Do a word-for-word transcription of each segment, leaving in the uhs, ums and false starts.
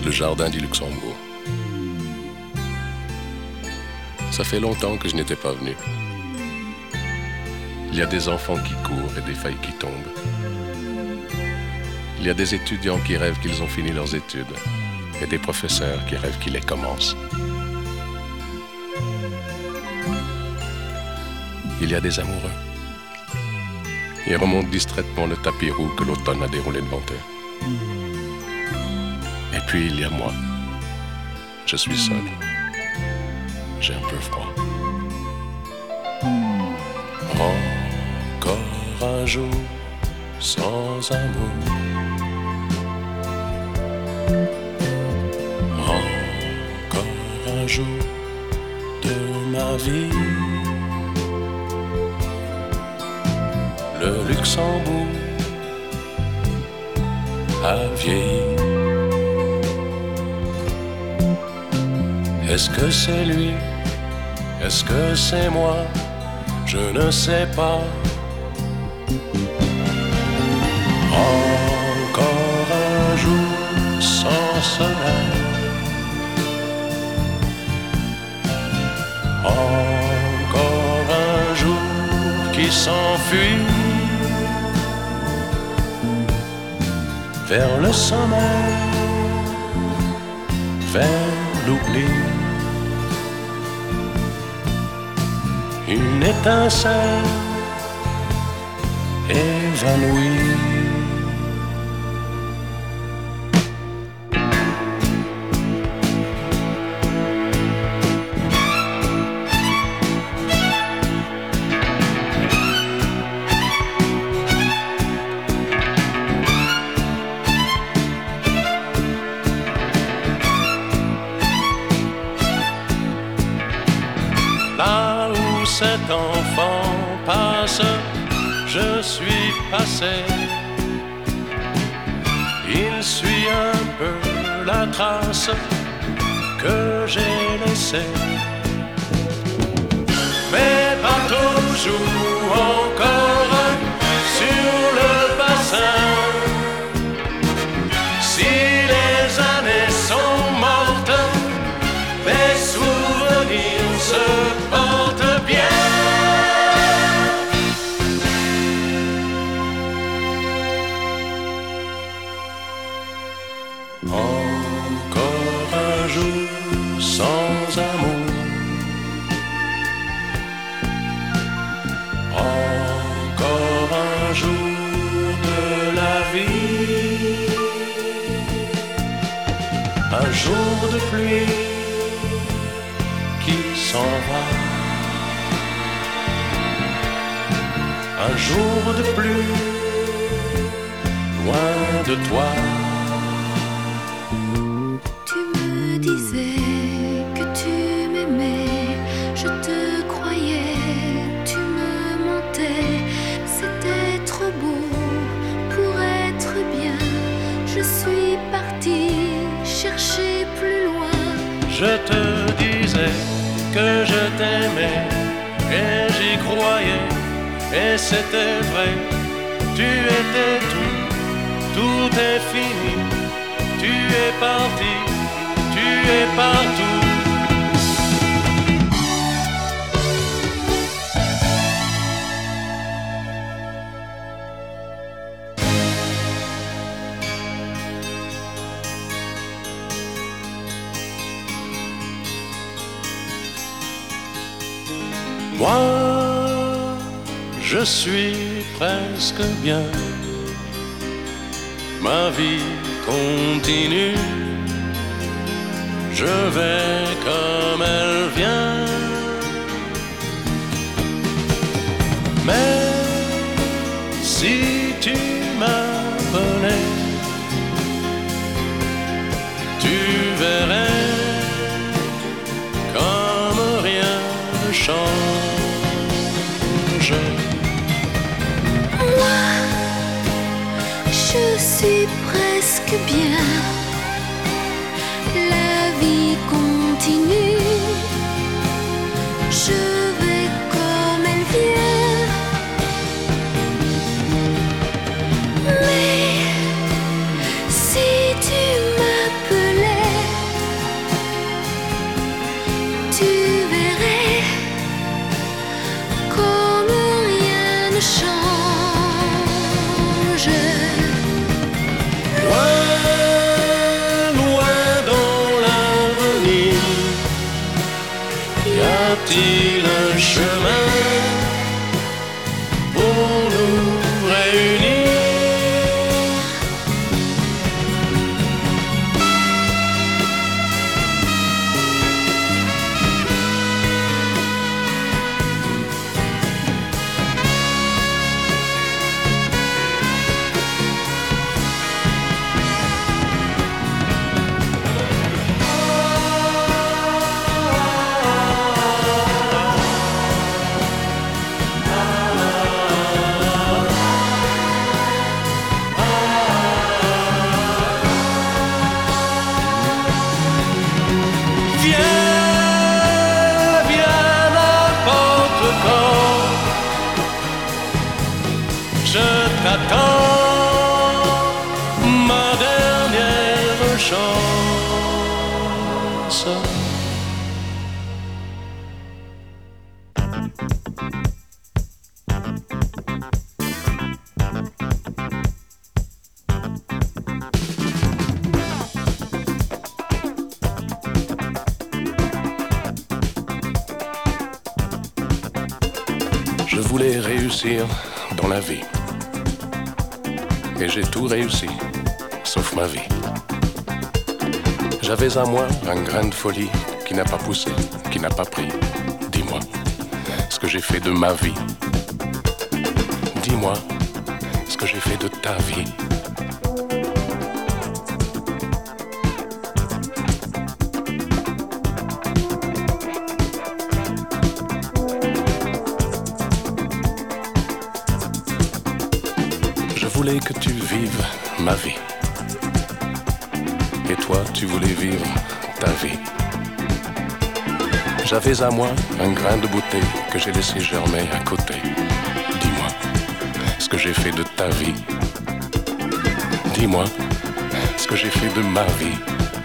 le jardin du Luxembourg. Ça fait longtemps que je n'étais pas venu. Il y a des enfants qui courent et des feuilles qui tombent. Il y a des étudiants qui rêvent qu'ils ont fini leurs études et des professeurs qui rêvent qu'ils les commencent. Il y a des amoureux. Ils remontent distraitement le tapis roux que l'automne a déroulé devant eux. Et puis il y a moi. Je suis seul. J'ai un peu froid. Encore un jour sans amour. Encore un jour de ma vie. Le Luxembourg a vieilli. Est-ce que c'est lui? Est-ce que c'est moi? Je ne sais pas. Encore un jour sans soleil. Encore un jour qui s'enfuit vers le sommeil, vers l'oubli. Une étincelle évanouie. Là où cet enfant passe, je suis passé. Il suit un peu la trace que j'ai laissée. Mais pas toujours encore sur le bassin. Si les années sont mortes, les souvenirs se portent bien. Encore un jour sans amour. Encore un jour de la vie. Un jour de pluie qui s'en va. Un jour de pluie loin de toi. Tu me disais que tu m'aimais, je te croyais, tu me mentais. C'était trop beau pour être bien. Je suis partie chercher plus loin. Je te disais que je t'aimais et j'y croyais et c'était vrai. Tu étais tout, tout est fini. Tu es parti, tu es partout. Moi, je suis presque bien. Ma vie continue. Je vais comme elle vient. Mais si tu m'appelais, tu verrais comme rien ne change. Moi, je suis presque bien. La vie continue. Je vais comme elle vient. Mais si tu m'appelais, il un chemin pour nous réunir? Ma dernière chance. Je voulais réussir dans la vie. Et j'ai tout réussi, sauf ma vie. J'avais à moi un grain de folie qui n'a pas poussé, qui n'a pas pris. Dis-moi ce que j'ai fait de ma vie. Dis-moi ce que j'ai fait de ta vie. Je voulais que tu vives ma vie. Et toi, tu voulais vivre ta vie. J'avais à moi un grain de beauté que j'ai laissé germer à côté. Dis-moi ce que j'ai fait de ta vie. Dis-moi ce que j'ai fait de ma vie.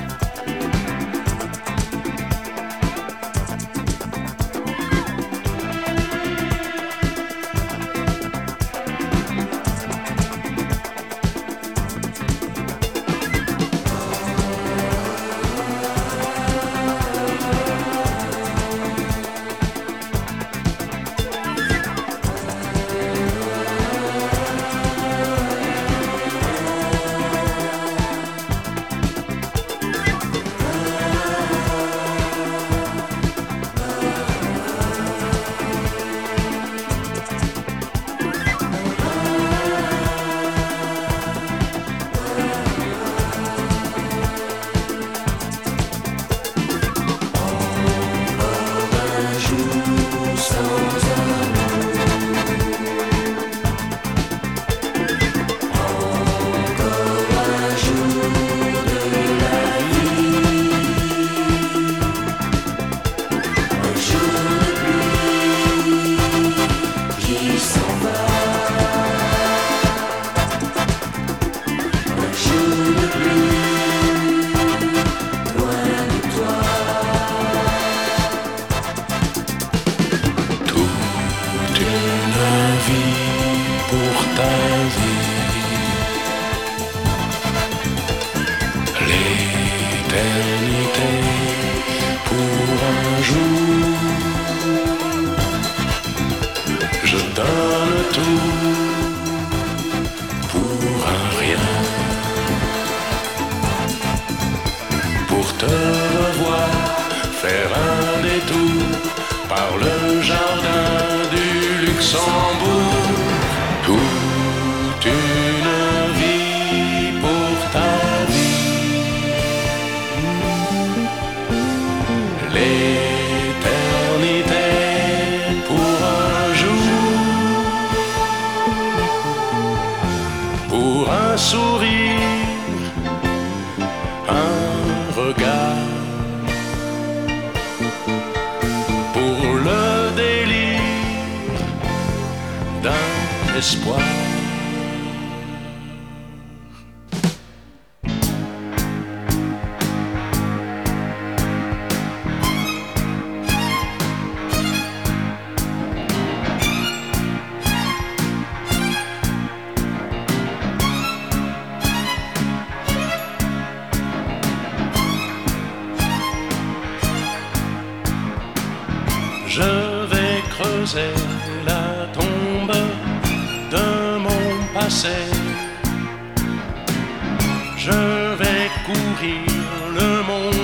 Espoir. sais, je vais courir le monde